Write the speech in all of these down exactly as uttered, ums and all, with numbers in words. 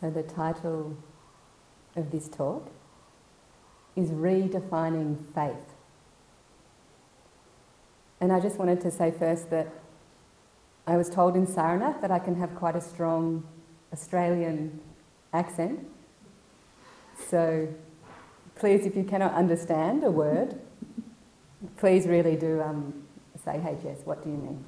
So the title of this talk is Redefining Faith. And I just wanted to say first that I was told in Saranath that I can have quite a strong Australian accent. So please, if you cannot understand a word, please really do um, say, hey Jess, what do you mean?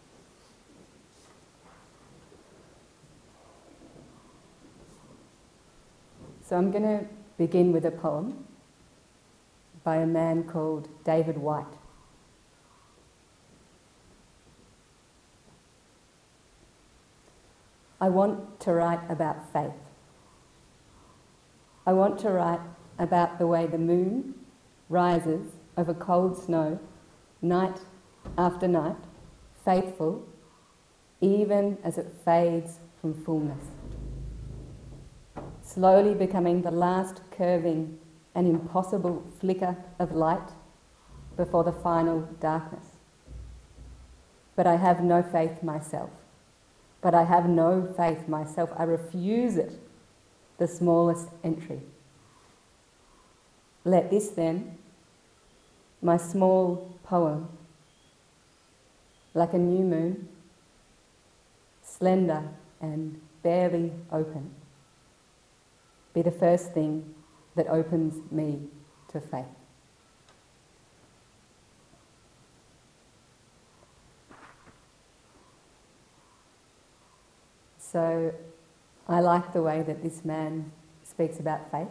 So I'm going to begin with a poem by a man called David Whyte. I want to write about faith. I want to write about the way the moon rises over cold snow, night after night, faithful, even as it fades from fullness, slowly becoming the last curving and impossible flicker of light before the final darkness. But I have no faith myself. But I have no faith myself. I refuse it, the smallest entry. Let this then, my small poem, like a new moon, slender and barely open, be the first thing that opens me to faith. So I like the way that this man speaks about faith.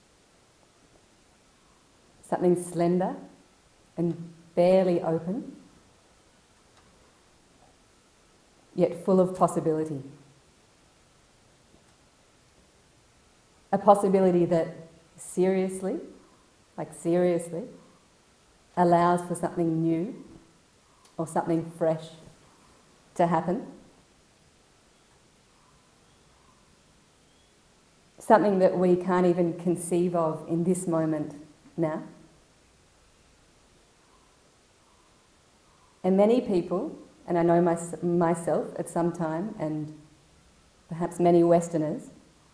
Something slender and barely open, yet full of possibility. A possibility that seriously, like seriously, allows for something new or something fresh to happen. Something that we can't even conceive of in this moment now. And many people, and I know my, myself at some time, and perhaps many Westerners,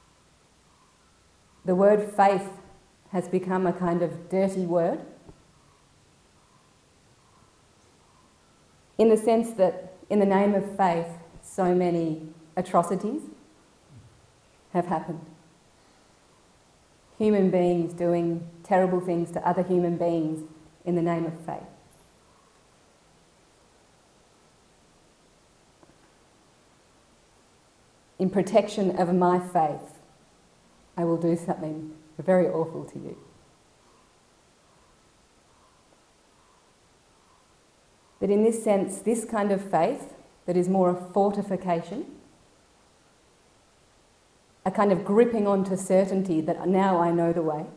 the word faith has become a kind of dirty word, in the sense that in the name of faith, so many atrocities have happened. Human beings doing terrible things to other human beings in the name of faith. In protection of my faith, I will do something very awful to you. But in this sense, this kind of faith that is more a fortification, a kind of gripping onto certainty that now I know the way,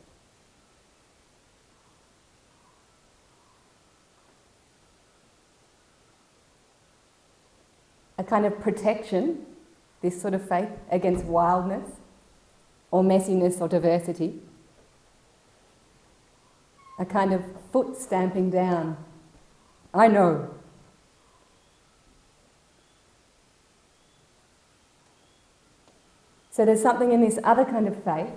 a kind of protection, this sort of faith, against wildness or messiness or diversity, a kind of foot stamping down. I know. So there's something in this other kind of faith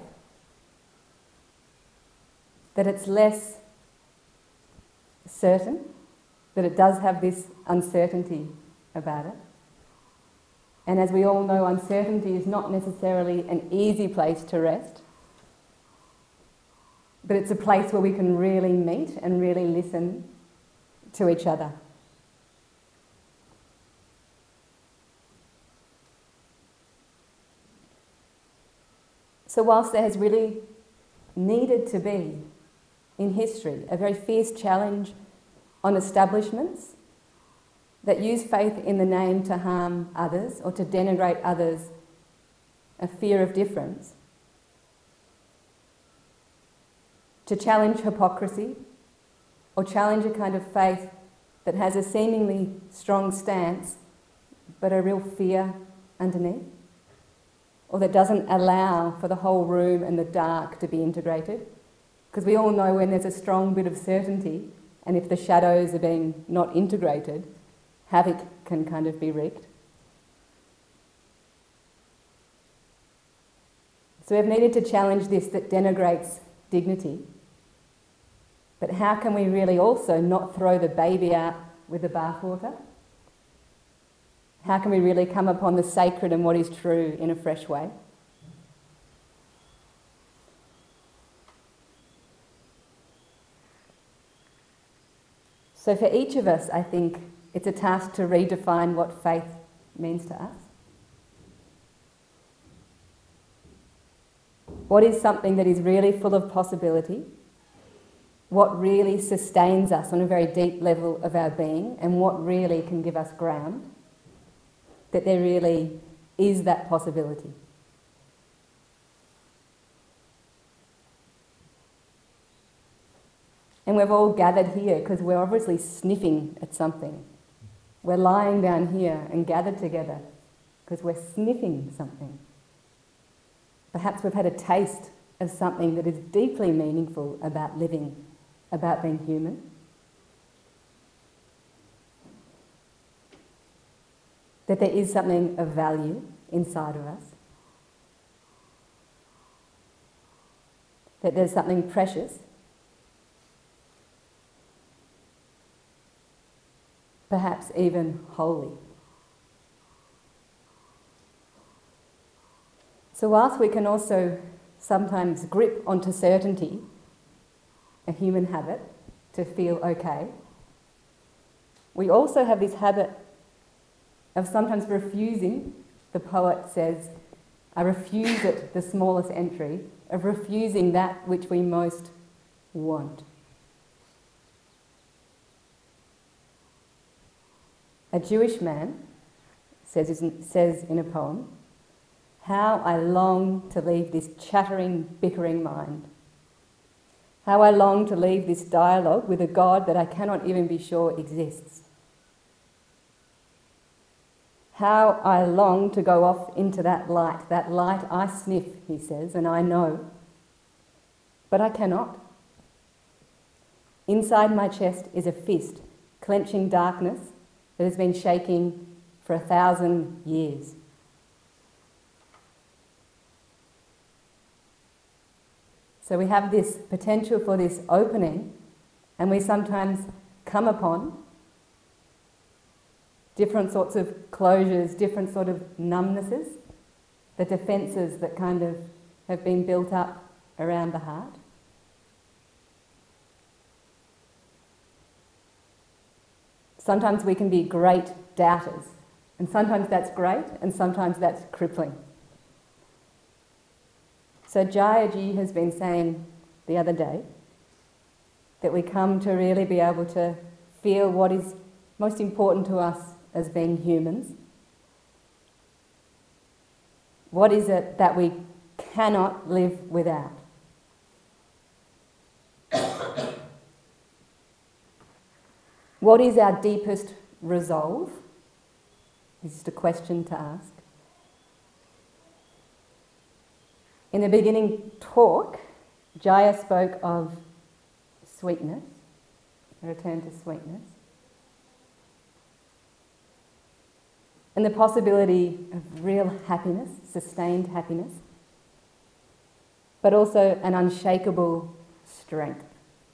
that it's less certain, that it does have this uncertainty about it. And as we all know, uncertainty is not necessarily an easy place to rest, but it's a place where we can really meet and really listen to each other. So whilst there has really needed to be, in history, a very fierce challenge on establishments that use faith in the name to harm others or to denigrate others, a fear of difference, to challenge hypocrisy or challenge a kind of faith that has a seemingly strong stance but a real fear underneath, or that doesn't allow for the whole room and the dark to be integrated. Because we all know when there's a strong bit of certainty, and if the shadows are being not integrated, havoc can kind of be wreaked. So we've needed to challenge this that denigrates dignity. But how can we really also not throw the baby out with the bathwater? How can we really come upon the sacred and what is true in a fresh way? So for each of us, I think it's a task to redefine what faith means to us. What is something that is really full of possibility? What really sustains us on a very deep level of our being, and what really can give us ground? That there really is that possibility. And we've all gathered here because we're obviously sniffing at something. We're lying down here and gathered together because we're sniffing something. Perhaps we've had a taste of something that is deeply meaningful about living, about being human. That there is something of value inside of us. That there's something precious. Perhaps even holy. So whilst we can also sometimes grip onto certainty, a human habit, to feel okay, we also have this habit of sometimes refusing. The poet says, I refuse it, the smallest entry, of refusing that which we most want. A Jewish man says, says in a poem, how I long to leave this chattering, bickering mind. How I long to leave this dialogue with a God that I cannot even be sure exists. How I long to go off into that light, that light I sniff, he says, and I know, but I cannot. Inside my chest is a fist, clenching darkness that has been shaking for a thousand years. So we have this potential for this opening, and we sometimes come upon different sorts of closures, different sort of numbnesses, the defences that kind of have been built up around the heart. Sometimes we can be great doubters, and sometimes that's great, and sometimes that's crippling. So Jayaji has been saying the other day that we come to really be able to feel what is most important to us as being humans. What is it that we cannot live without? What is our deepest resolve? This is a question to ask. In the beginning talk, Jaya spoke of sweetness, a return to sweetness, and the possibility of real happiness, sustained happiness, but also an unshakable strength.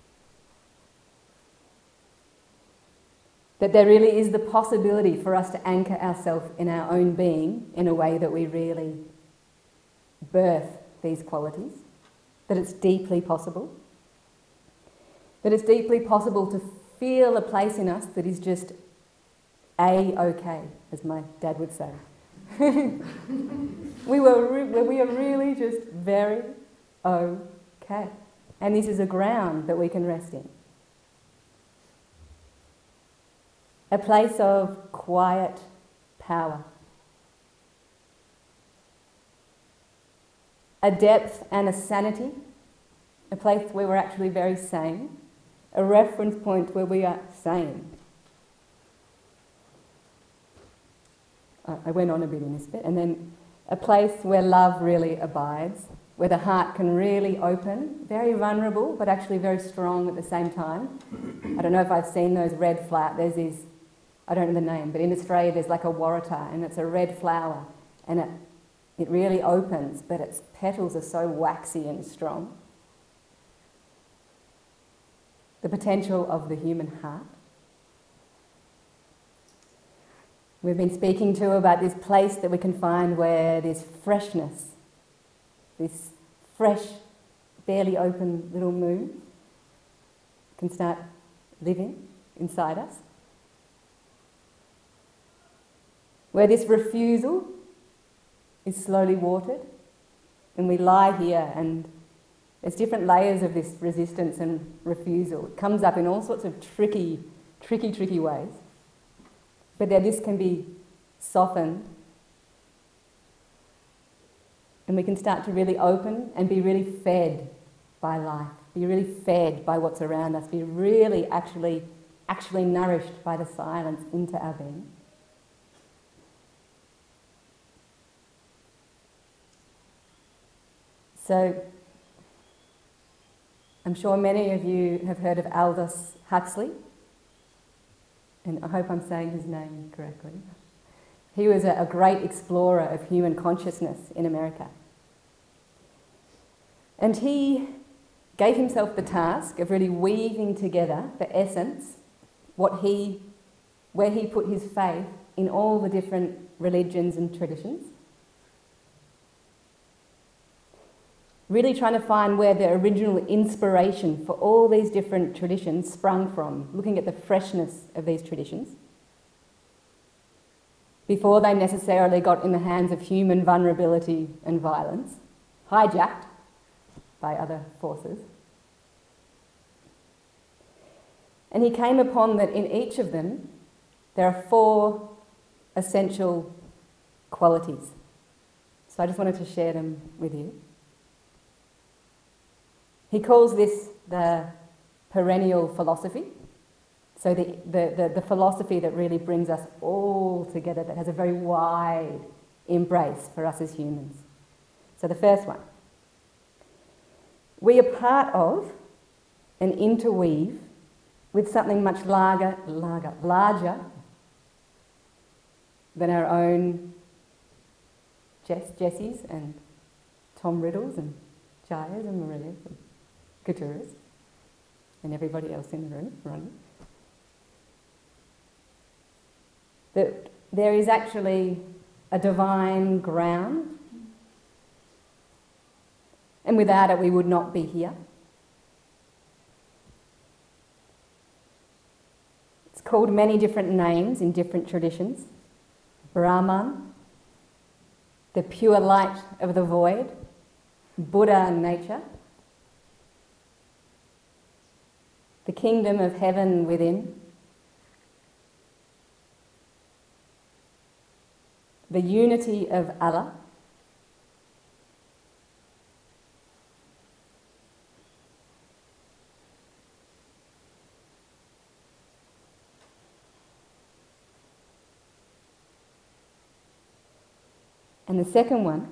That there really is the possibility for us to anchor ourselves in our own being in a way that we really birth these qualities, that it's deeply possible, that it's deeply possible to feel a place in us that is just A-okay, as my dad would say. we, were re- we are really just very okay. And this is a ground that we can rest in. A place of quiet power. A depth and a sanity. A place where we're actually very sane. A reference point where we are sane. I went on a bit in this bit. And then a place where love really abides, where the heart can really open, very vulnerable, but actually very strong at the same time. I don't know if I've seen those red flowers. There's these, I don't know the name, but in Australia there's like a waratah, and it's a red flower, and it It really opens, but its petals are so waxy and strong. The potential of the human heart. We've been speaking to about this place that we can find where there's freshness, this fresh, barely open little moon can start living inside us. Where this refusal is slowly watered, and we lie here, and there's different layers of this resistance and refusal. It comes up in all sorts of tricky, tricky, tricky ways. But then this can be softened, and we can start to really open and be really fed by life, be really fed by what's around us, be really actually, actually nourished by the silence into our being. So, I'm sure many of you have heard of Aldous Huxley, and I hope I'm saying his name correctly. He was a, a great explorer of human consciousness in America. And he gave himself the task of really weaving together the essence, what he, where he put his faith in all the different religions and traditions. Really trying to find where the original inspiration for all these different traditions sprung from, looking at the freshness of these traditions, before they necessarily got in the hands of human vulnerability and violence, hijacked by other forces. And he came upon that in each of them there are four essential qualities. So I just wanted to share them with you. He calls this the perennial philosophy. So the, the, the, the philosophy that really brings us all together, that has a very wide embrace for us as humans. So the first one. We are part of and interweave with something much larger, larger, larger than our own Jess, Jessies and Tom Riddles and Jayas and Marias and Katuras and everybody else in the room running. That there is actually a divine ground, and without it we would not be here. It's called many different names in different traditions. Brahman, the pure light of the void, Buddha and nature, the kingdom of heaven within, the unity of Allah, and the second one,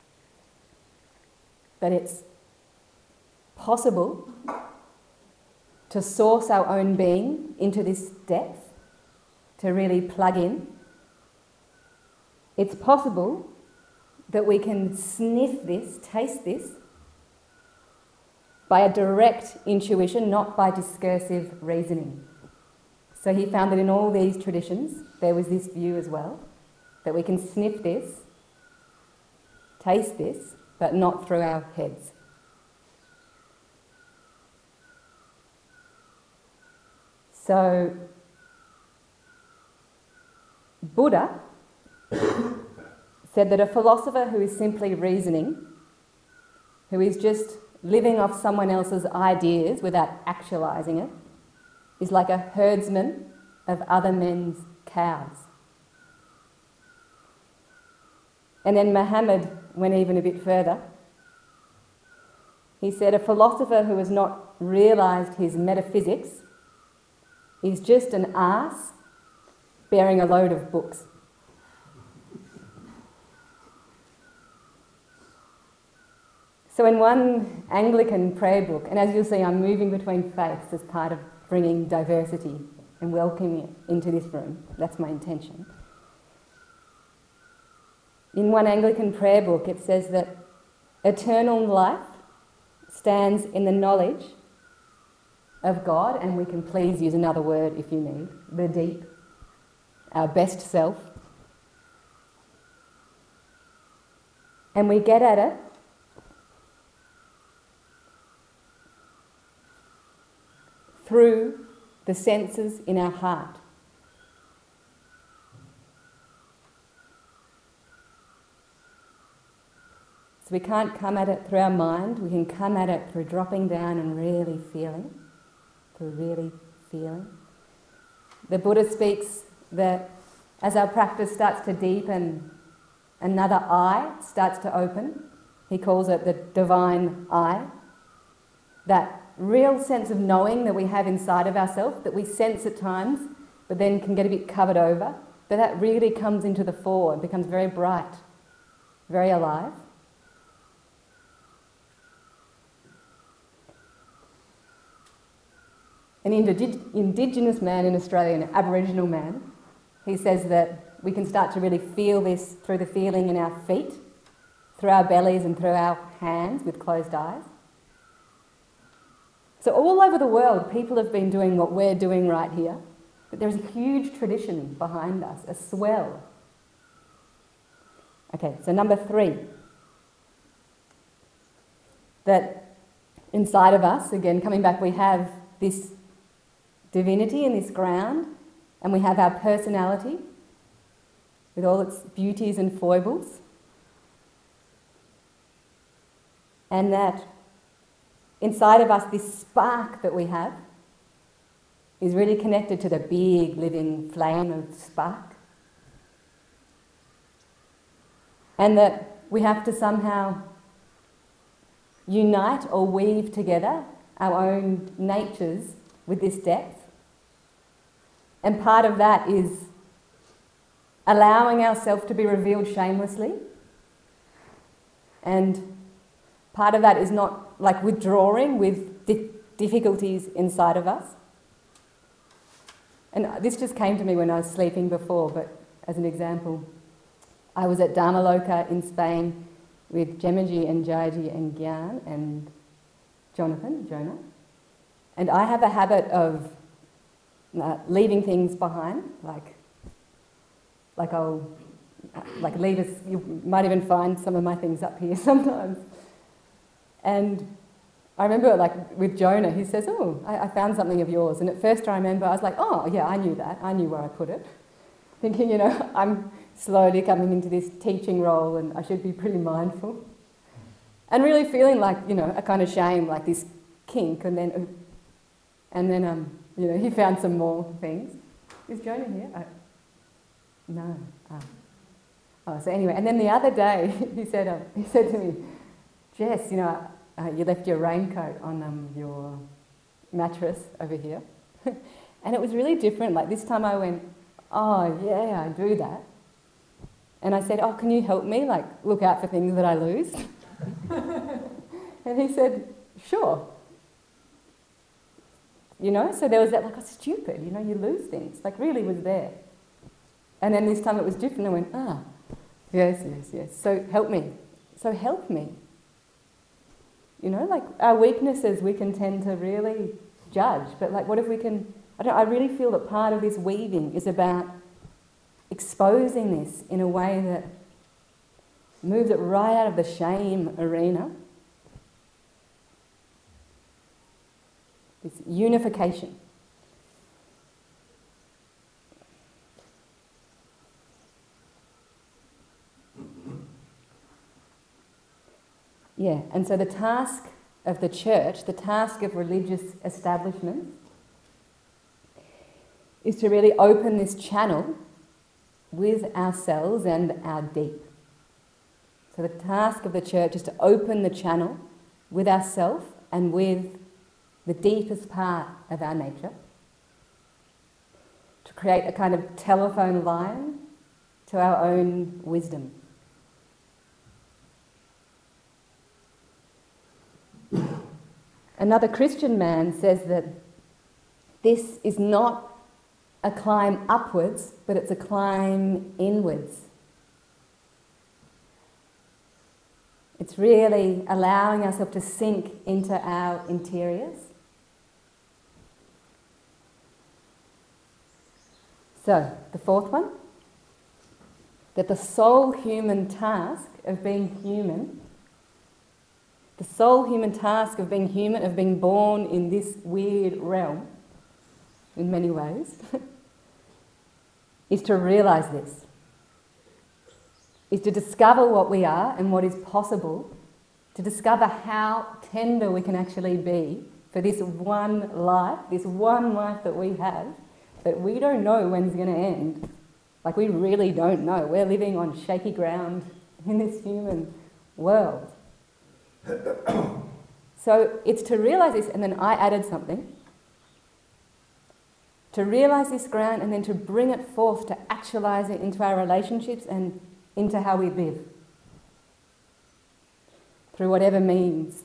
that it's possible to source our own being into this depth, to really plug in. It's possible that we can sniff this, taste this, by a direct intuition, not by discursive reasoning. So he found that in all these traditions there was this view as well, that we can sniff this, taste this, but not through our heads. So, Buddha said that a philosopher who is simply reasoning, who is just living off someone else's ideas without actualising it, is like a herdsman of other men's cows. And then Muhammad went even a bit further. He said a philosopher who has not realised his metaphysics is just an ass bearing a load of books. So in one Anglican prayer book, and as you'll see I'm moving between faiths as part of bringing diversity and welcoming it into this room, that's my intention. In one Anglican prayer book, it says that eternal life stands in the knowledge of God, and we can please use another word if you need, the deep, our best self. And we get at it through the senses in our heart. So we can't come at it through our mind, we can come at it through dropping down and really feeling, through really feeling. The Buddha speaks that as our practice starts to deepen, another eye starts to open. He calls it the divine eye. That real sense of knowing that we have inside of ourselves, that we sense at times, but then can get a bit covered over. But that really comes into the fore and becomes very bright, very alive. An indig- Indigenous man in Australia, an Aboriginal man, he says that we can start to really feel this through the feeling in our feet, through our bellies and through our hands with closed eyes. So all over the world, people have been doing what we're doing right here, but there's a huge tradition behind us, a swell. Okay, so number three, that inside of us, again, coming back, we have this divinity in this ground, and we have our personality with all its beauties and foibles, and that inside of us, this spark that we have is really connected to the big living flame of spark, and that we have to somehow unite or weave together our own natures with this depth. And part of that is allowing ourselves to be revealed shamelessly. And part of that is not like withdrawing with di- difficulties inside of us. And this just came to me when I was sleeping before, but as an example, I was at Dharmaloka in Spain with Gemaji and Jayaji and Gyan and Jonathan, Jonah. And I have a habit of uh, leaving things behind, like like I'll like leave us. You might even find some of my things up here sometimes. And I remember, like with Jonah, he says, "Oh, I, I found something of yours." And at first, I remember I was like, "Oh, yeah, I knew that. I knew where I put it." Thinking, you know, I'm slowly coming into this teaching role, and I should be pretty mindful. And really feeling like, you know, a kind of shame, like this kink, and then, and then, um, you know, he found some more things. Is Jonah here? I, no. Oh. oh, so anyway, and then the other day he said, um, he said to me, "Jess, you know, uh, you left your raincoat on um, your mattress over here," and it was really different. Like this time, I went, "Oh yeah, I do that," and I said, "Oh, can you help me? Like, look out for things that I lose." And he said, "Sure." You know, so there was that, like, oh, stupid, you know, you lose things, like really was there. And then this time it was different. I went, ah, yes, yes, yes. So help me. So help me. You know, like our weaknesses we can tend to really judge, but like what if we can, I don't I really feel that part of this weaving is about exposing this in a way that moves it right out of the shame arena. This unification. Yeah, and so the task of the church, the task of religious establishments, is to really open this channel with ourselves and our deep. So the task of the church is to open the channel with ourselves and with the deepest part of our nature, to create a kind of telephone line to our own wisdom. Another Christian man says that this is not a climb upwards, but it's a climb inwards. It's really allowing ourselves to sink into our interiors. So, the fourth one, that the sole human task of being human, the sole human task of being human, of being born in this weird realm, in many ways, is to realise this, is to discover what we are and what is possible, to discover how tender we can actually be for this one life, this one life that we have, that we don't know when it's going to end. Like, we really don't know. We're living on shaky ground in this human world. So it's to realise this, and then I added something. To realise this ground and then to bring it forth, to actualise it into our relationships and into how we live. Through whatever means.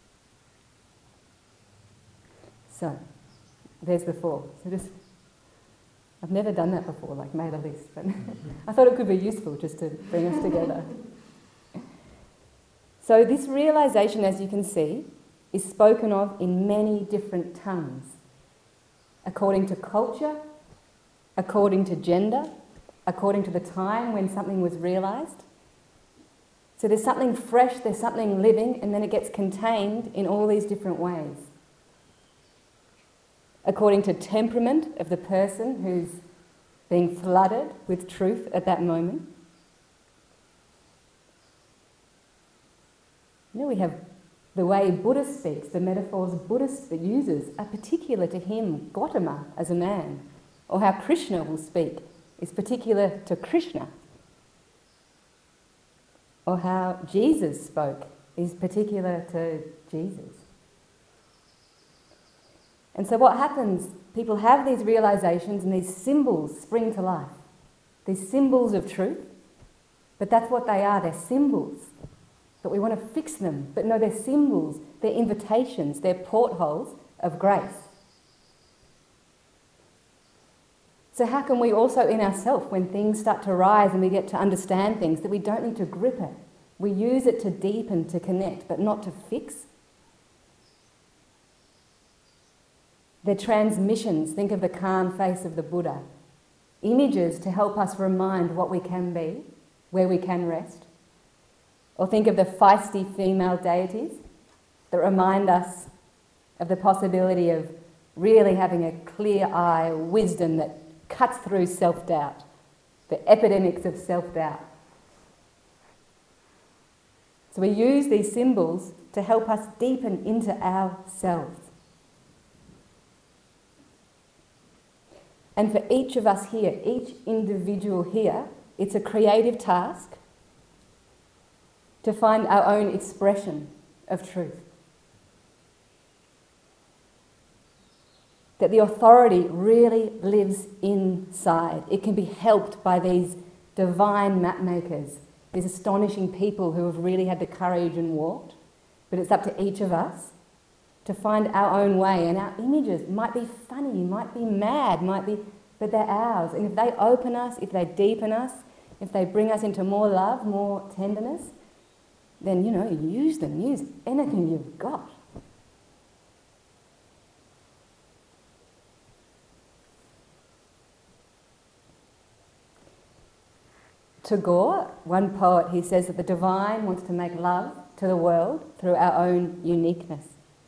So, there's the four. So just, I've never done that before, like made a list, but I thought it could be useful just to bring us together. So this realisation, as you can see, is spoken of in many different tongues, according to culture, according to gender, according to the time when something was realised. So there's something fresh, there's something living, and then it gets contained in all these different ways. According to temperament of the person who's being flooded with truth at that moment. You know, we have the way Buddha speaks, the metaphors Buddha uses are particular to him, Gautama, as a man, or how Krishna will speak is particular to Krishna, or how Jesus spoke is particular to Jesus. And so what happens, people have these realisations and these symbols spring to life, these symbols of truth, but that's what they are, they're symbols. But we want to fix them, but no, they're symbols, they're invitations, they're portholes of grace. So how can we also in ourselves, when things start to rise and we get to understand things, that we don't need to grip it. We use it to deepen, to connect, but not to fix. They're transmissions. Think of the calm face of the Buddha. Images to help us remind what we can be, where we can rest. Or think of the feisty female deities that remind us of the possibility of really having a clear eye, wisdom that cuts through self-doubt, the epidemics of self-doubt. So we use these symbols to help us deepen into ourselves. And for each of us here, each individual here, it's a creative task to find our own expression of truth. That the authority really lives inside. It can be helped by these divine map makers, these astonishing people who have really had the courage and walked. But it's up to each of us to find our own way. And our images might be funny, might be mad, might be, but they're ours. And if they open us, if they deepen us, if they bring us into more love, more tenderness, then, you know, use them, use anything you've got. Tagore, one poet, he says that the divine wants to make love to the world through our own uniqueness.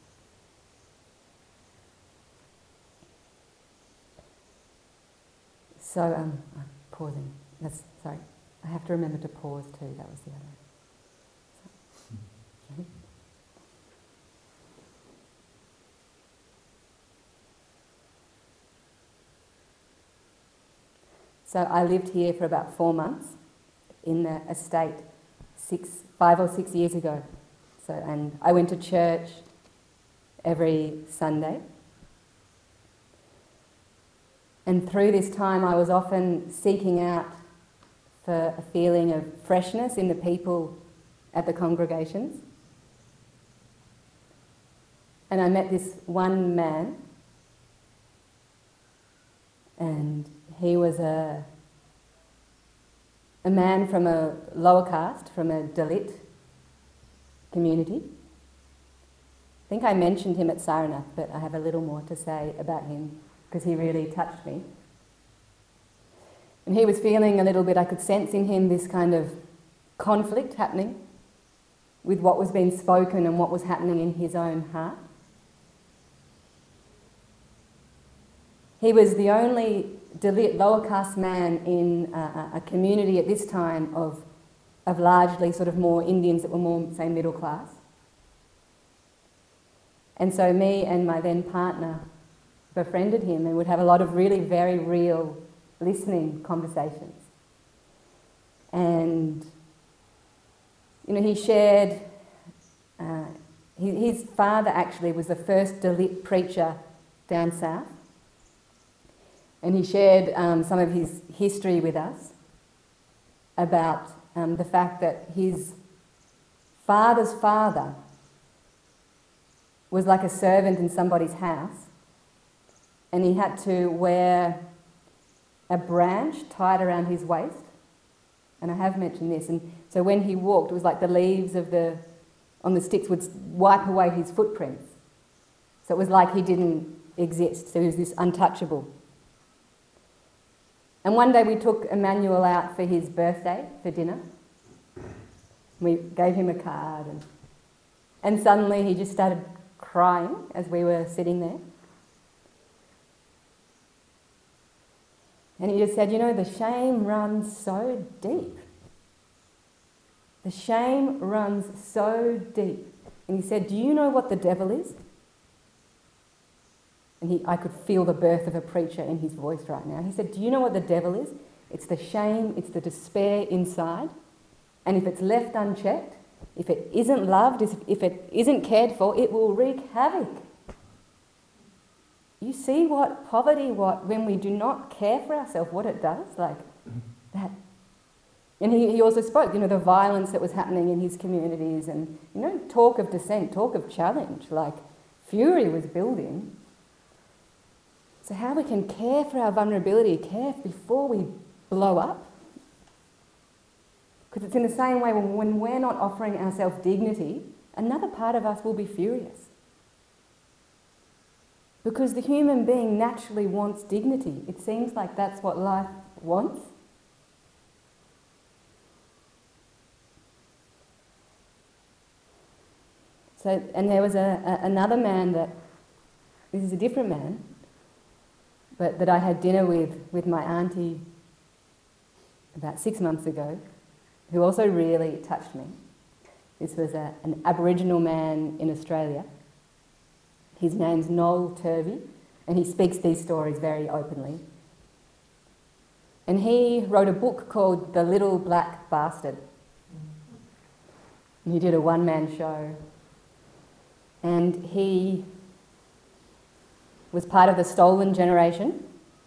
So, um, I'm pausing. That's, sorry, I have to remember to pause too, that was the other. So I lived here for about four months in the estate six, five or six years ago. So, and I went to church every Sunday. And through this time I was often seeking out for a feeling of freshness in the people at the congregations. And I met this one man, and he was a, a man from a lower caste, from a Dalit community. I think I mentioned him at Saranath, but I have a little more to say about him because he really touched me. And he was feeling a little bit, I could sense in him this kind of conflict happening with what was being spoken and what was happening in his own heart. He was the only Dalit lower caste man in a, a community at this time of, of largely sort of more Indians that were more, say, middle class. And so me and my then partner befriended him and would have a lot of really very real listening conversations. And, you know, he shared, uh, his, his father actually was the first Dalit preacher down south. And he shared um, some of his history with us about um, the fact that his father's father was like a servant in somebody's house, and he had to wear a branch tied around his waist. And I have mentioned this. And so when he walked, it was like the leaves of the on the sticks would wipe away his footprints. So it was like he didn't exist. So he was this untouchable. And one day we took Emmanuel out for his birthday for dinner. We gave him a card, and, and suddenly he just started crying as we were sitting there. And he just said, you know, the shame runs so deep. The shame runs so deep. And he said, do you know what the devil is? And he, I could feel the birth of a preacher in his voice right now. He said, do you know what the devil is? It's the shame, it's the despair inside. And if it's left unchecked, if it isn't loved, if it isn't cared for, it will wreak havoc. You see what poverty, what when we do not care for ourselves, what it does? Like that. And he, he also spoke, you know, the violence that was happening in his communities and, you know, talk of dissent, talk of challenge, like fury was building. So how we can care for our vulnerability, care before we blow up. Because it's in the same way when, when we're not offering ourselves dignity, another part of us will be furious. Because the human being naturally wants dignity. It seems like that's what life wants. So, and there was a, a, another man that, this is a different man, but that I had dinner with, with my auntie about six months ago, who also really touched me. This was a, an Aboriginal man in Australia. His name's Noel Turvey, and he speaks these stories very openly. And he wrote a book called The Little Black Bastard. And he did a one-man show. And he was part of the stolen generation.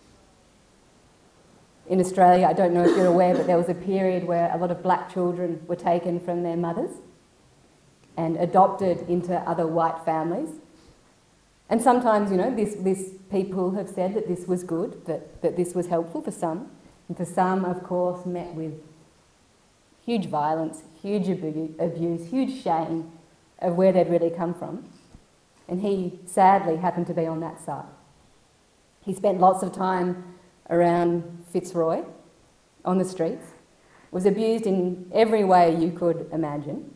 In Australia, I don't know if you're aware, but there was a period where a lot of black children were taken from their mothers and adopted into other white families. And sometimes, you know, this, this people have said that this was good, that, that this was helpful for some. And for some, of course, met with huge violence, huge abu- abuse, huge shame of where they'd really come from. And he, sadly, happened to be on that side. He spent lots of time around Fitzroy, on the streets, was abused in every way you could imagine.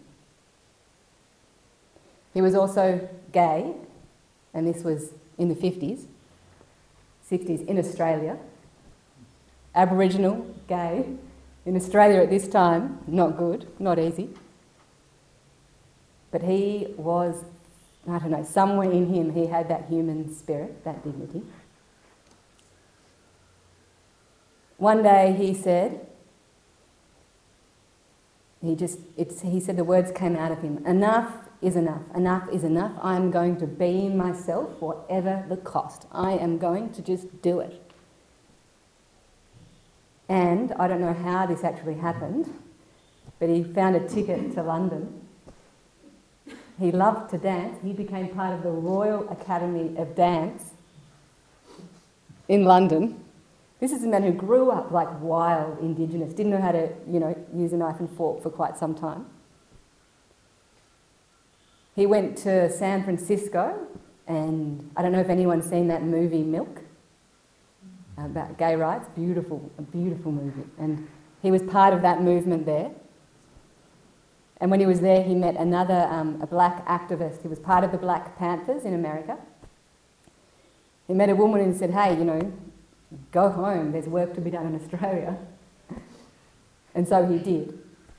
He was also gay, and this was in the fifties, sixties in Australia. Aboriginal, gay, in Australia at this time, not good, not easy. But he was, I don't know, somewhere in him he had that human spirit, that dignity. One day he said, he just, it's, he said the words came out of him, enough is enough, enough is enough, I am going to be myself whatever the cost. I am going to just do it. And I don't know how this actually happened, but he found a ticket to London. He loved to dance. He became part of the Royal Academy of Dance in London. This is a man who grew up like wild Indigenous, didn't know how to, you know, use a knife and fork for quite some time. he went to San Francisco, and I don't know if anyone's seen that movie Milk about gay rights. Beautiful, a beautiful movie. And he was part of that movement there. And when he was there, he met another, um, a black activist. He was part of the Black Panthers in America. He met a woman and said, hey, you know, go home, there's work to be done in Australia. And so he did.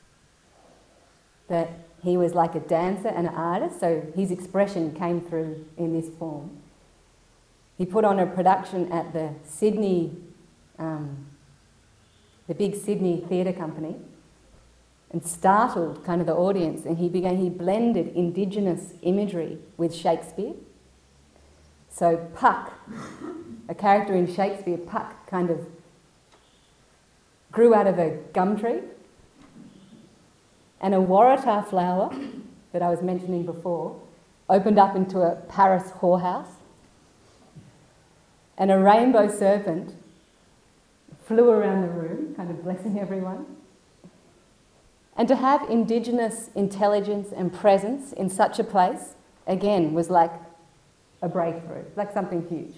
But he was like a dancer and an artist, so his expression came through in this form. He put on a production at the Sydney, um, the big Sydney theatre company, and startled kind of the audience, and he began, he blended Indigenous imagery with Shakespeare. So Puck, a character in Shakespeare, Puck kind of grew out of a gum tree, and a waratah flower that I was mentioning before opened up into a Paris whorehouse, and a rainbow serpent flew around the room, kind of blessing everyone. And to have Indigenous intelligence and presence in such a place, again, was like a breakthrough, like something huge.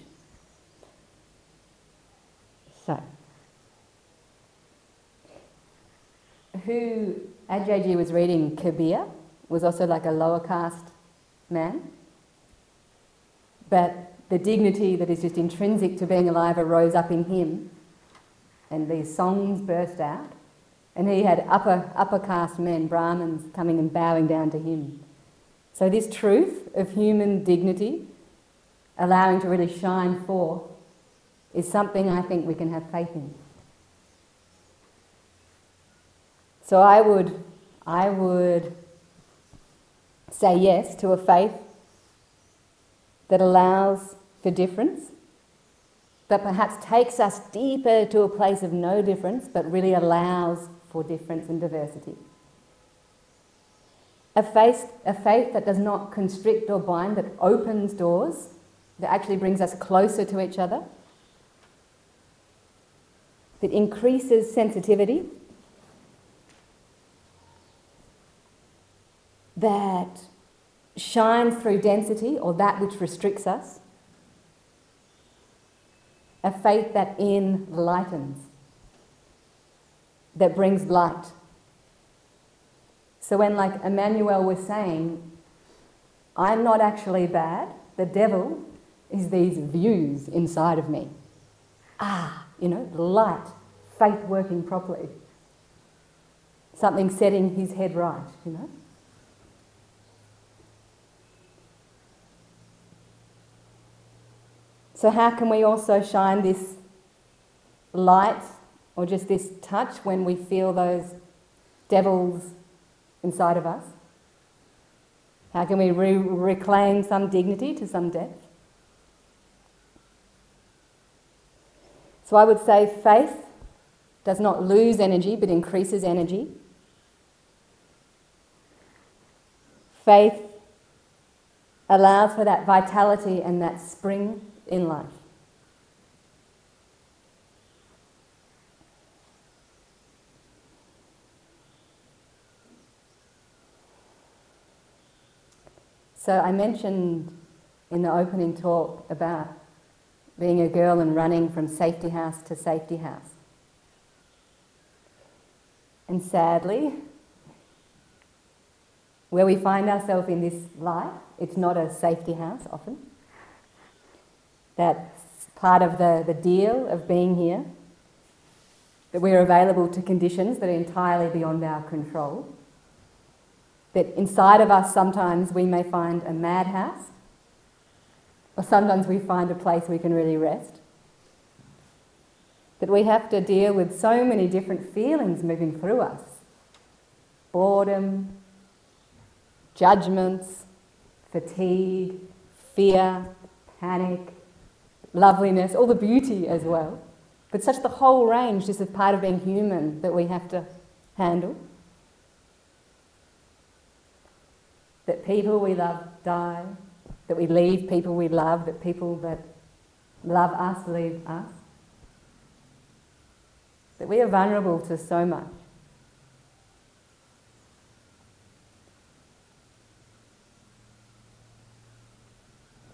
So, who Ajay was reading, Kabir, was also like a lower caste man. But the dignity that is just intrinsic to being alive arose up in him, and these songs burst out. And he had upper, upper caste men, Brahmins, coming and bowing down to him. So this truth of human dignity, allowing to really shine forth, is something I think we can have faith in. So I would, I would say yes to a faith that allows for difference, that perhaps takes us deeper to a place of no difference, but really allows for difference and diversity. A faith, a faith that does not constrict or bind, that opens doors, that actually brings us closer to each other, that increases sensitivity, that shines through density or that which restricts us. A faith that enlightens, that brings light. So when, like Emmanuel was saying, I'm not actually bad, the devil is these views inside of me. Ah, you know, light, faith working properly. Something setting his head right, you know. So how can we also shine this light or just this touch when we feel those devils inside of us? How can we re- reclaim some dignity to some depth? So I would say faith does not lose energy but increases energy. Faith allows for that vitality and that spring in life. So I mentioned in the opening talk about being a girl and running from safety house to safety house. And sadly, where we find ourselves in this life, it's not a safety house often. That's part of the, the deal of being here, that we're available to conditions that are entirely beyond our control. That inside of us sometimes we may find a madhouse, or sometimes we find a place we can really rest. That we have to deal with so many different feelings moving through us. Boredom, judgments, fatigue, fear, panic, loveliness, all the beauty as well. But such the whole range just as part of being human that we have to handle. That people we love die, that we leave people we love, that people that love us leave us. That we are vulnerable to so much.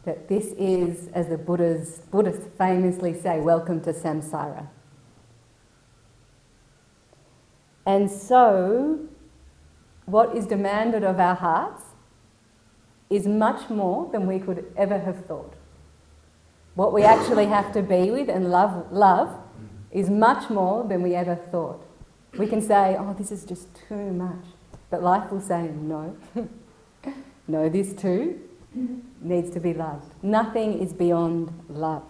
That this is, as the Buddhas, Buddhists famously say, welcome to samsara. And so, what is demanded of our hearts is much more than we could ever have thought. What we actually have to be with and love, love is much more than we ever thought. We can say, oh, this is just too much. But life will say, no. No, this too needs to be loved. Nothing is beyond love.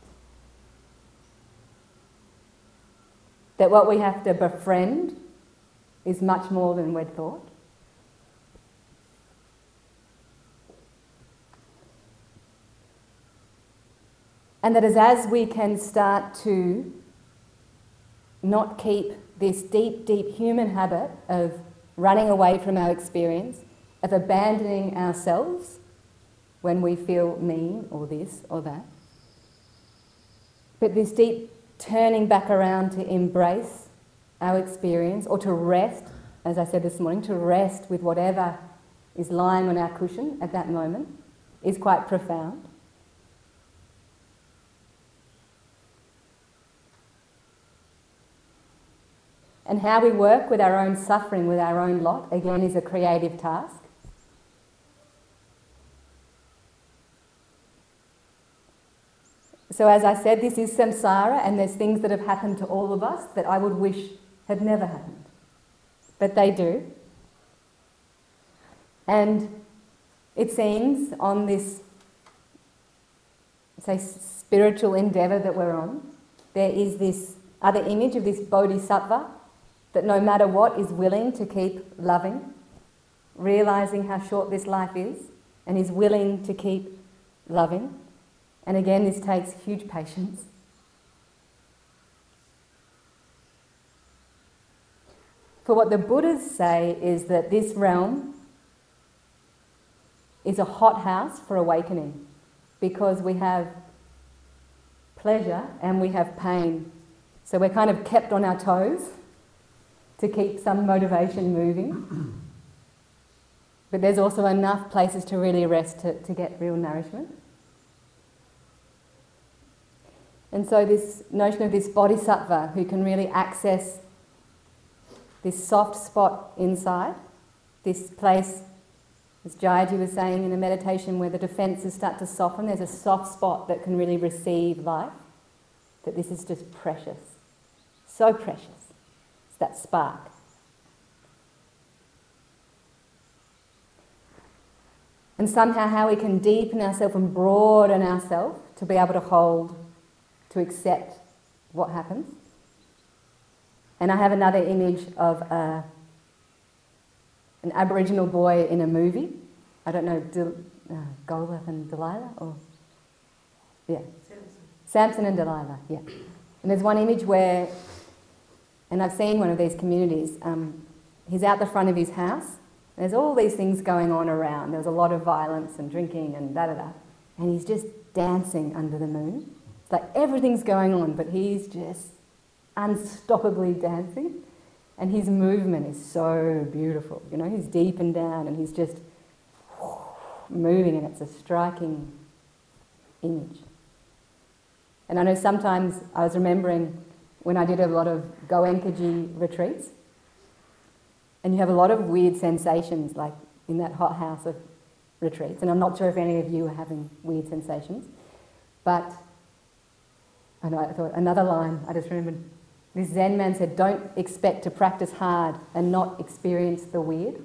That what we have to befriend is much more than we'd thought. And that is as we can start to not keep this deep, deep human habit of running away from our experience, of abandoning ourselves when we feel mean or this or that, but this deep turning back around to embrace our experience, or to rest, as I said this morning, to rest with whatever is lying on our cushion at that moment, is quite profound. And how we work with our own suffering, with our own lot, again, is a creative task. So as I said, this is samsara, and there's things that have happened to all of us that I would wish had never happened. But they do. And it seems on this, say, spiritual endeavour that we're on, there is this other image of this bodhisattva that no matter what is willing to keep loving, realising how short this life is, and is willing to keep loving. And again, this takes huge patience. For what the Buddhas say is that this realm is a hothouse for awakening, because we have pleasure and we have pain. So we're kind of kept on our toes to keep some motivation moving. But there's also enough places to really rest to, to get real nourishment. And so this notion of this bodhisattva who can really access this soft spot inside, this place, as Jayaji was saying in a meditation, where the defences start to soften, there's a soft spot that can really receive life, that this is just precious, so precious. It's that spark. And somehow how we can deepen ourselves and broaden ourselves to be able to hold, to accept what happens. And I have another image of a, an Aboriginal boy in a movie. I don't know, Del, uh, Goliath and Delilah, or yeah, Samson. Samson and Delilah. Yeah. And there's one image where, and I've seen one of these communities. Um, he's out the front of his house. There's all these things going on around. There's a lot of violence and drinking and da da da, and he's just dancing under the moon. It's like everything's going on, but he's just unstoppably dancing, and his movement is so beautiful. You know, he's deep and down, and he's just moving, and it's a striking image. And I know sometimes I was remembering when I did a lot of Goenkaji retreats, and you have a lot of weird sensations, like in that hot house of retreats. And I'm not sure if any of you are having weird sensations, but I know I thought another line I just remembered. This Zen man said, "Don't expect to practice hard and not experience the weird."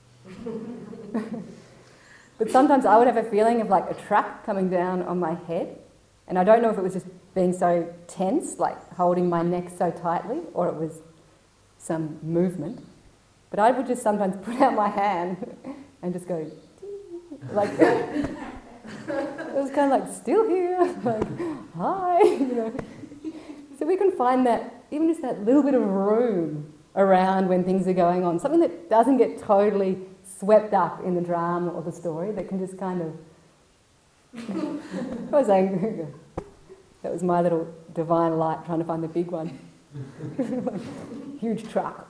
But sometimes I would have a feeling of like a truck coming down on my head, and I don't know if it was just being so tense, like holding my neck so tightly, or it was some movement. But I would just sometimes put out my hand and just go, like, it was kind of like, still here, like, hi, you know. So we can find that, even just that little bit of room around when things are going on, something that doesn't get totally swept up in the drama or the story, that can just kind of, I was saying, that was my little divine light trying to find the big one. Like, huge truck.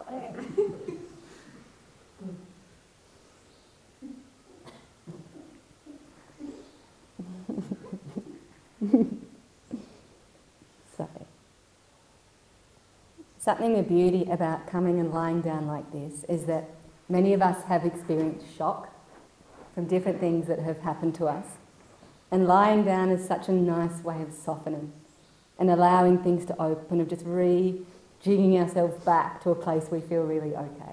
So, something of beauty about coming and lying down like this is that many of us have experienced shock from different things that have happened to us. And lying down is such a nice way of softening and allowing things to open, of just re-jigging ourselves back to a place we feel really okay.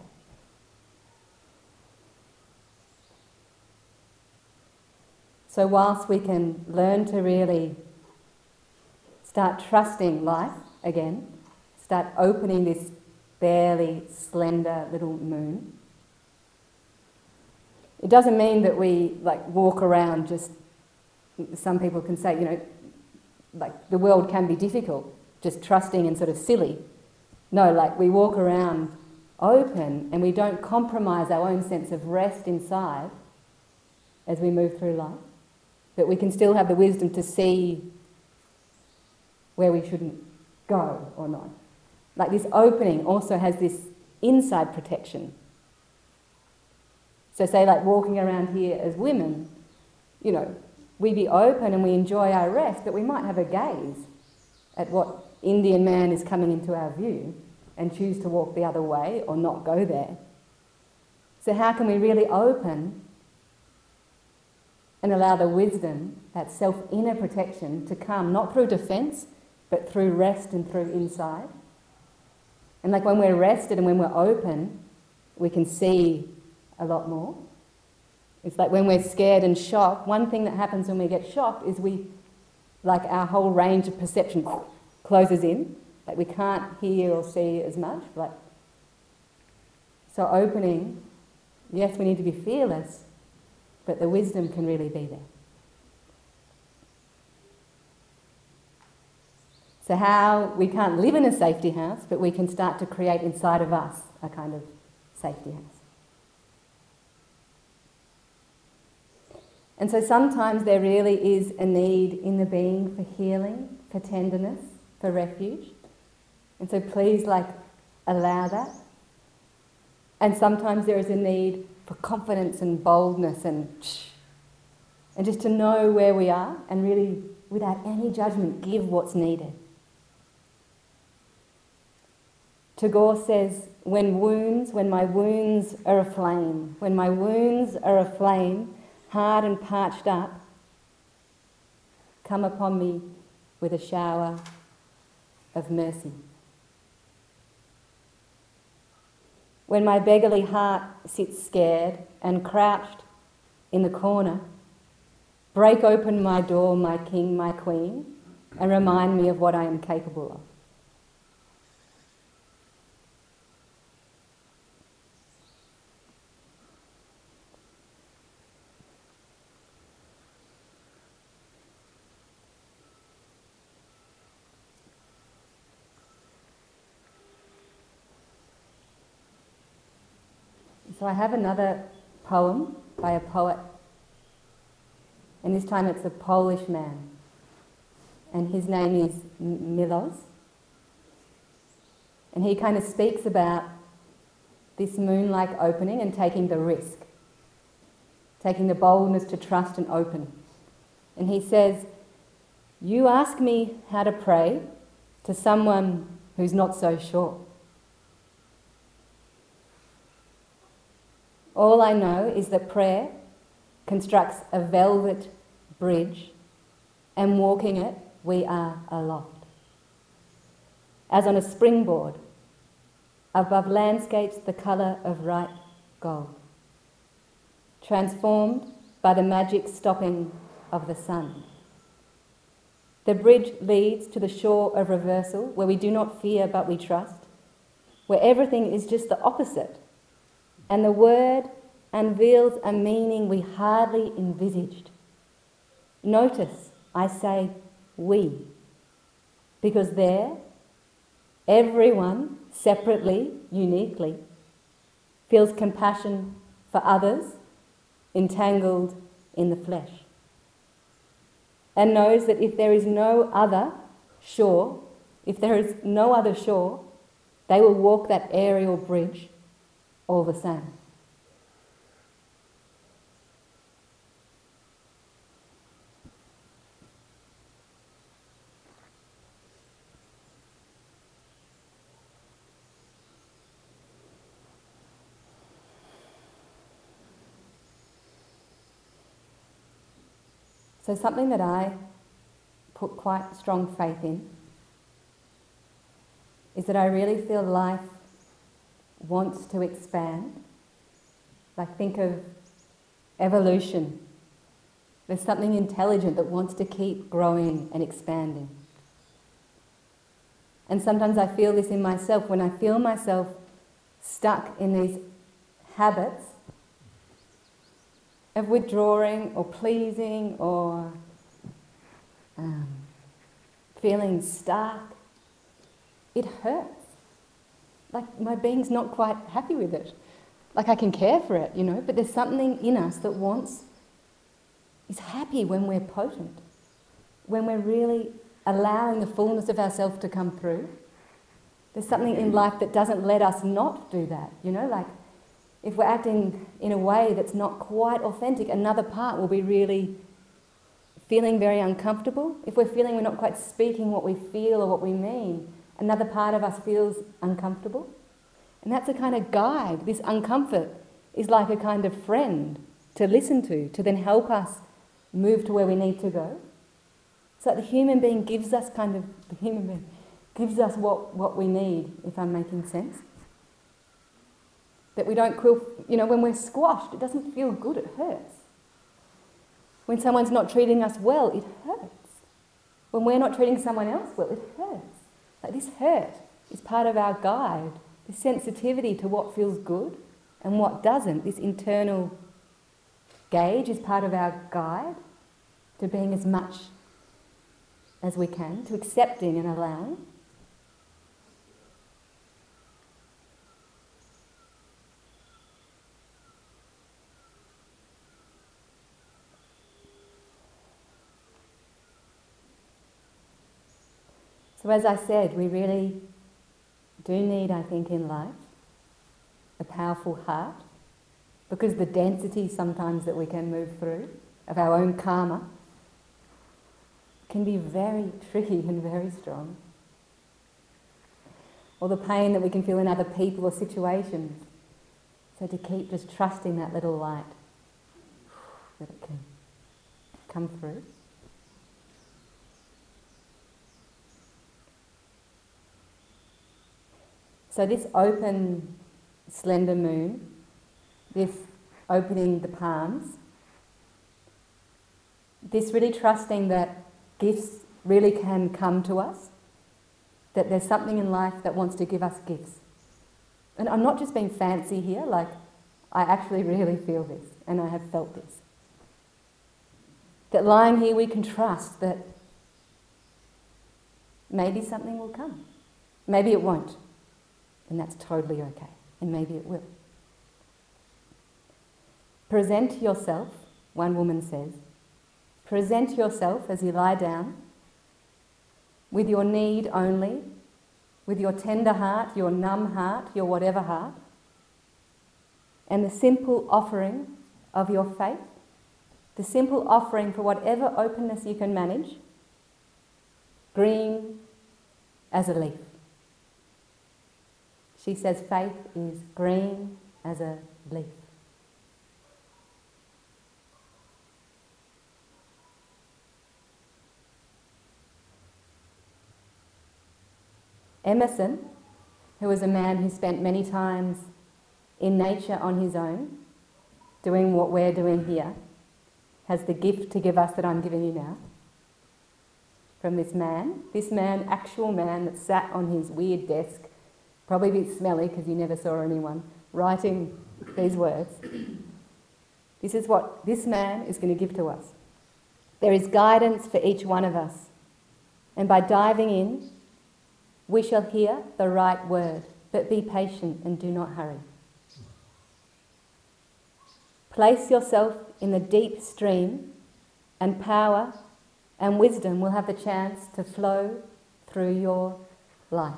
So whilst we can learn to really start trusting life again, start opening this barely slender little moon, it doesn't mean that we like walk around just, some people can say, you know, like the world can be difficult, just trusting and sort of silly. No, like we walk around open and we don't compromise our own sense of rest inside as we move through life, but we can still have the wisdom to see where we shouldn't go or not. Like this opening also has this inside protection. So say like walking around here as women, you know, we be open and we enjoy our rest, but we might have a gaze at what Indian man is coming into our view and choose to walk the other way or not go there. So how can we really open and allow the wisdom, that self-inner protection, to come, not through defence, but through rest and through inside? And like when we're rested and when we're open, we can see a lot more. It's like when we're scared and shocked, one thing that happens when we get shocked is we, like our whole range of perception closes in, like we can't hear or see as much. Like, so opening, yes, we need to be fearless, but the wisdom can really be there. So how we can't live in a safety house, but we can start to create inside of us a kind of safety house. And so sometimes there really is a need in the being for healing, for tenderness, for refuge. And so please like allow that. And sometimes there is a need for confidence and boldness and and just to know where we are and really, without any judgment, give what's needed. Tagore says, when wounds, when my wounds are aflame, when my wounds are aflame, hard and parched up, come upon me with a shower of mercy. When my beggarly heart sits scared and crouched in the corner, break open my door, my king, my queen, and remind me of what I am capable of. So I have another poem by a poet, and this time it's a Polish man, and his name is Milos, and he kind of speaks about this moon-like opening and taking the risk, taking the boldness to trust and open. And he says, you ask me how to pray to someone who's not so sure. All I know is that prayer constructs a velvet bridge, and walking it, we are aloft. As on a springboard, above landscapes the colour of ripe gold, transformed by the magic stopping of the sun. The bridge leads to the shore of reversal, where we do not fear but we trust, where everything is just the opposite, and the word unveils a meaning we hardly envisaged. Notice, I say we, because there, everyone, separately, uniquely, feels compassion for others entangled in the flesh, and knows that if there is no other shore, if there is no other shore, they will walk that aerial bridge all the same. So something that I put quite strong faith in is that I really feel life wants to expand. Like, think of evolution. There's something intelligent that wants to keep growing and expanding. And sometimes I feel this in myself when I feel myself stuck in these habits of withdrawing or pleasing or um, feeling stuck. It hurts. Like, my being's not quite happy with it. Like, I can care for it, you know, but there's something in us that wants, is happy when we're potent, when we're really allowing the fullness of ourselves to come through. There's something in life that doesn't let us not do that, you know, like if we're acting in a way that's not quite authentic, another part will be really feeling very uncomfortable. If we're feeling we're not quite speaking what we feel or what we mean, another part of us feels uncomfortable. And that's a kind of guide. This uncomfort is like a kind of friend to listen to, to then help us move to where we need to go. So the human being gives us kind of, the human being gives us what, what we need, if I'm making sense. That we don't quill, you know, when we're squashed, it doesn't feel good, it hurts. When someone's not treating us well, it hurts. When we're not treating someone else well, it hurts. Like, this hurt is part of our guide, this sensitivity to what feels good and what doesn't. This internal gauge is part of our guide to being as much as we can, to accepting and allowing. So as I said, we really do need, I think, in life, a powerful heart, because the density sometimes that we can move through of our own karma can be very tricky and very strong. Or the pain that we can feel in other people or situations. So to keep just trusting that little light, that it can come through. So this open, slender moon, this opening the palms, this really trusting that gifts really can come to us, that there's something in life that wants to give us gifts. And I'm not just being fancy here, like, I actually really feel this, and I have felt this. That lying here we can trust that maybe something will come. Maybe it won't. And that's totally okay. And maybe it will. Present yourself, one woman says, present yourself as you lie down, with your need only, with your tender heart, your numb heart, your whatever heart, and the simple offering of your faith, the simple offering for whatever openness you can manage, green as a leaf. She says faith is green as a leaf. Emerson, who was a man who spent many times in nature on his own, doing what we're doing here, has the gift to give us that I'm giving you now. From this man, this man, actual man that sat on his weird desk, probably a bit smelly because you never saw anyone, writing these words. This is what this man is going to give to us. There is guidance for each one of us, and by diving in, we shall hear the right word, but be patient and do not hurry. Place yourself in the deep stream, and power and wisdom will have the chance to flow through your life.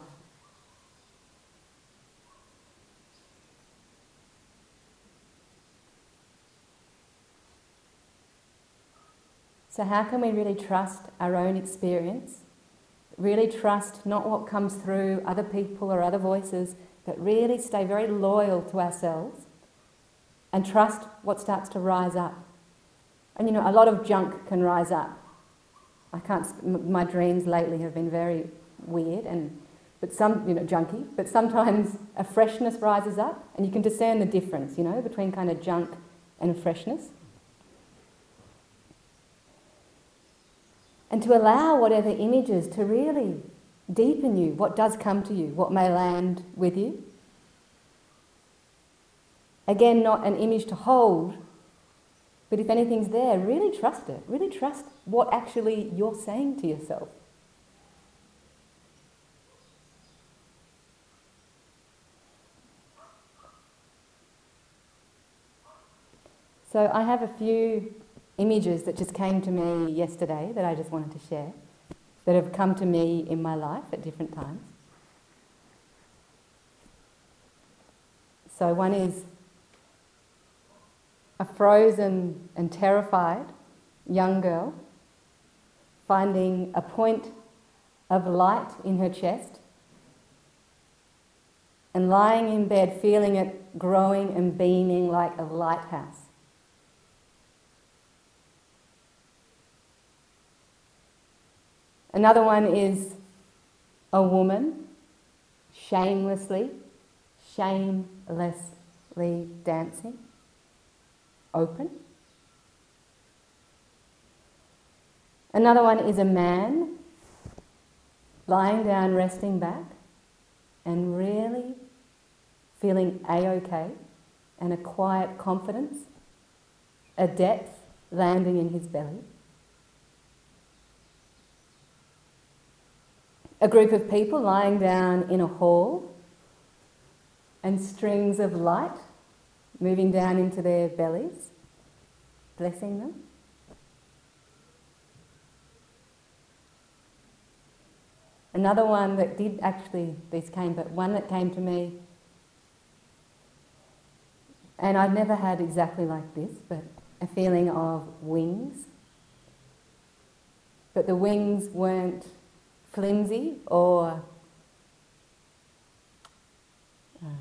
So how can we really trust our own experience? Really trust not what comes through other people or other voices, but really stay very loyal to ourselves and trust what starts to rise up And you know, a lot of junk can rise up. I can't, my dreams lately have been very weird and, but some, you know, junky, but sometimes a freshness rises up and you can discern the difference, you know, between kind of junk and freshness. And to allow whatever images to really deepen you, what does come to you, what may land with you. Again, not an image to hold, but if anything's there, really trust it. Really trust what actually you're saying to yourself. So I have a few images that just came to me yesterday that I just wanted to share, that have come to me in my life at different times. So one is a frozen and terrified young girl finding a point of light in her chest and lying in bed feeling it growing and beaming like a lighthouse. Another one is a woman shamelessly, shamelessly dancing, open. Another one is a man lying down, resting back, and really feeling a-okay, and a quiet confidence, a depth landing in his belly. A group of people lying down in a hall and strings of light moving down into their bellies, blessing them. Another one that did actually, these came, but one that came to me, and I've never had exactly like this, but a feeling of wings. But the wings weren't flimsy or um,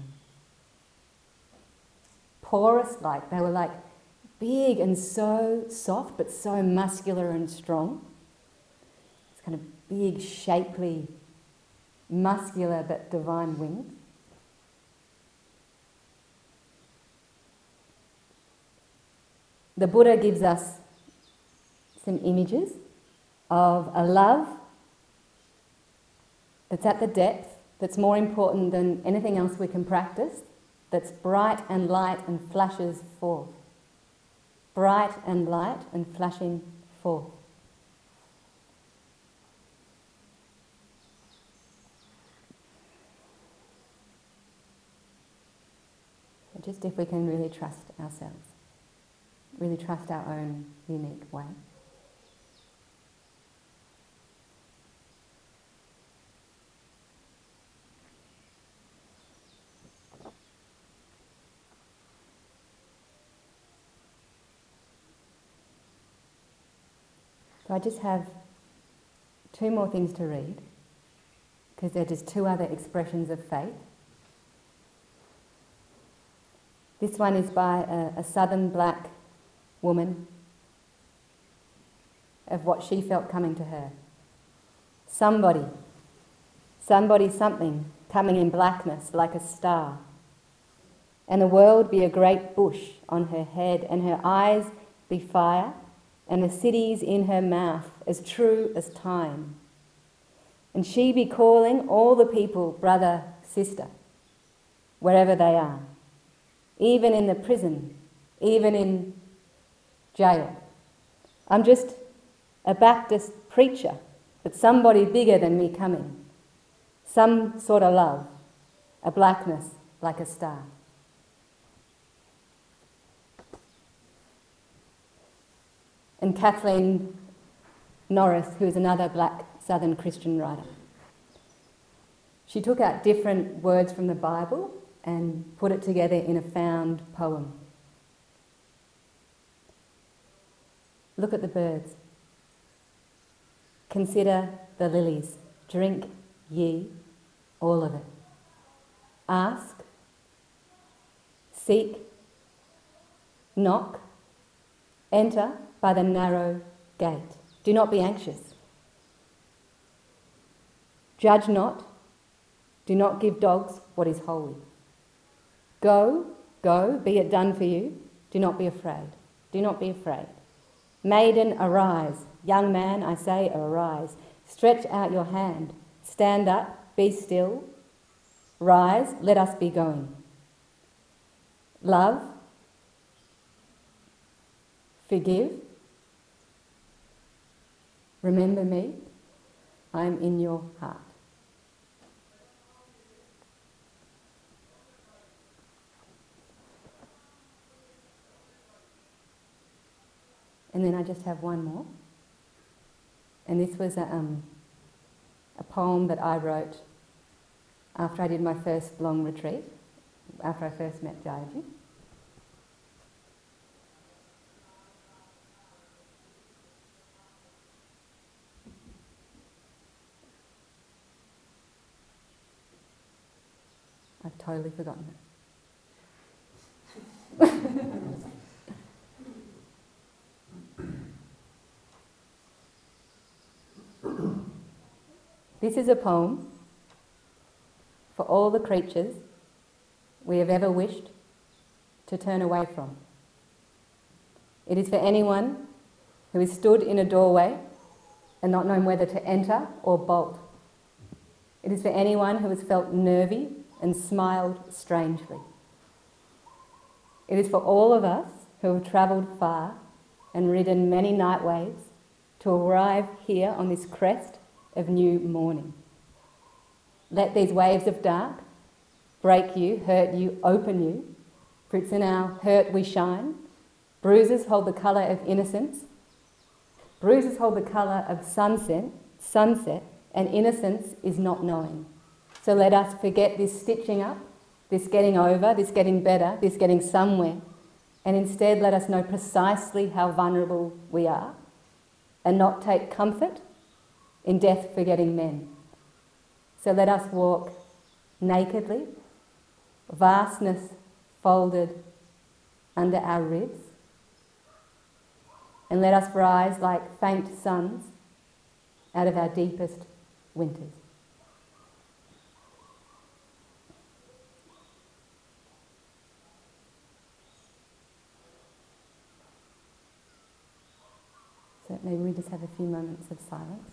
porous-like. They were like big and so soft, but so muscular and strong. It's kind of big, shapely, muscular but divine wings. The Buddha gives us some images of a love that's at the depth, that's more important than anything else we can practice, that's bright and light and flashes forth. Bright and light and flashing forth. Just if we can really trust ourselves, really trust our own unique way. So I just have two more things to read, because they're just two other expressions of faith. This one is by a, a southern black woman, of what she felt coming to her. Somebody, somebody something coming in blackness like a star, and the world be a great bush on her head, and her eyes be fire, and the cities in her mouth as true as time. And she be calling all the people brother, sister, wherever they are, even in the prison, even in jail. I'm just a Baptist preacher, but somebody bigger than me coming. Some sort of love, a blackness like a star. And Kathleen Norris, who is another black Southern Christian writer. She took out different words from the Bible and put it together in a found poem. Look at the birds. Consider the lilies. Drink ye all of it. Ask, seek, knock, enter, by the narrow gate. Do not be anxious. Judge not. Do not give dogs what is holy. Go, go, be it done for you. Do not be afraid. Do not be afraid. Maiden, arise. Young man, I say, arise. Stretch out your hand. Stand up, be still. Rise, let us be going. Love, forgive. Remember me, I am in your heart. And then I just have one more. And this was a, um, a poem that I wrote after I did my first long retreat, after I first met Jayaji. I've totally forgotten it. This is a poem for all the creatures we have ever wished to turn away from. It is for anyone who has stood in a doorway and not known whether to enter or bolt. It is for anyone who has felt nervy and smiled strangely. It is for all of us who have travelled far and ridden many night waves to arrive here on this crest of new morning. Let these waves of dark break you, hurt you, open you, for it's in our hurt we shine. Bruises hold the colour of innocence. Bruises hold the colour of sunset, sunset, and innocence is not knowing. So let us forget this stitching up, this getting over, this getting better, this getting somewhere, and instead let us know precisely how vulnerable we are and not take comfort in death forgetting men. So let us walk nakedly, vastness folded under our ribs, and let us rise like faint suns out of our deepest winters. So maybe we just have a few moments of silence.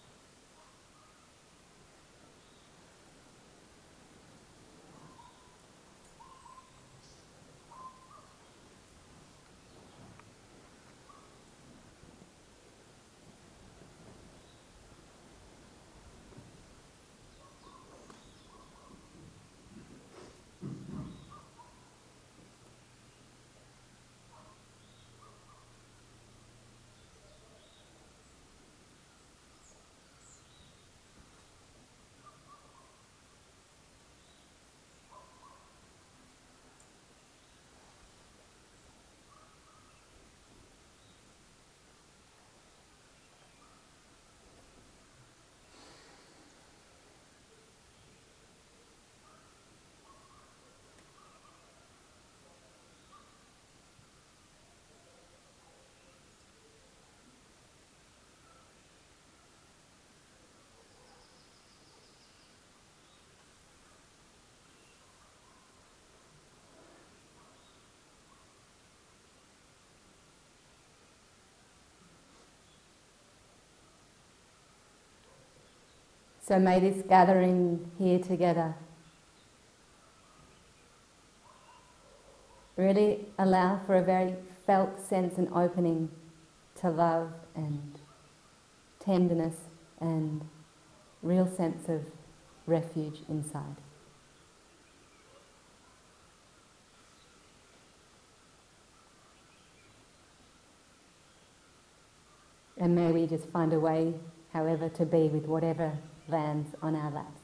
So may this gathering here together really allow for a very felt sense and opening to love and tenderness and real sense of refuge inside. And may we just find a way, however, to be with whatever lands on our laps.